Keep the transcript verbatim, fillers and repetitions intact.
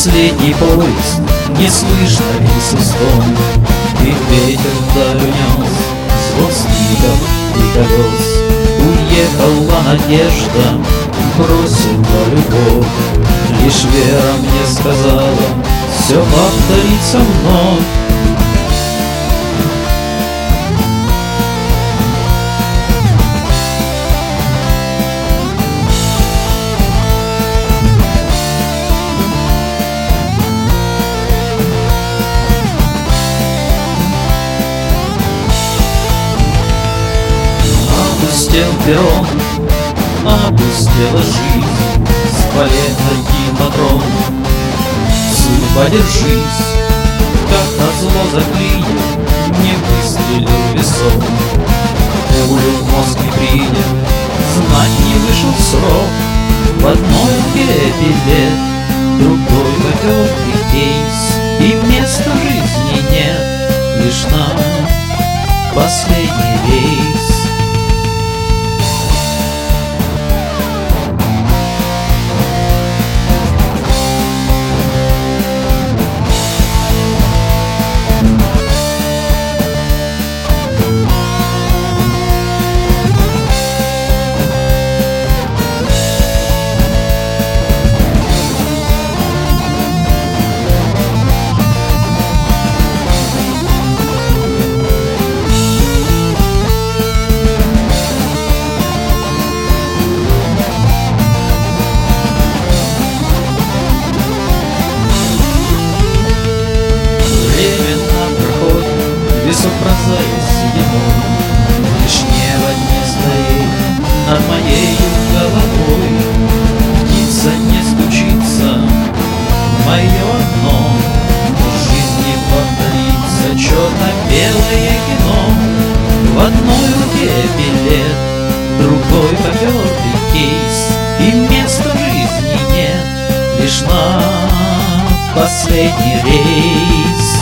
последний поезд, не слышно рельсы стон, и ветер вдаль унес звон спиков и колес. Уехала надежда, бросила любовь, лишь вера мне сказала: все повторится вновь. Опустел перрон, опустела жизнь, с балет один патрон. Судьба, держись, как назло заклинил, не выстрелил в висок. Пулю в мозг не принял, знать не вышел срок. В одной руке билет, другой потертый кейс, и места жизни нет, лишь нам последний рейс. Весок пронзает сединой, лишь небо не стоит над моей головой. Птица не стучится в мое окно, в жизни повторится черно-белое кино. В одной руке билет, другой потертый кейс, и места жизни нет, лишь на последний рейс.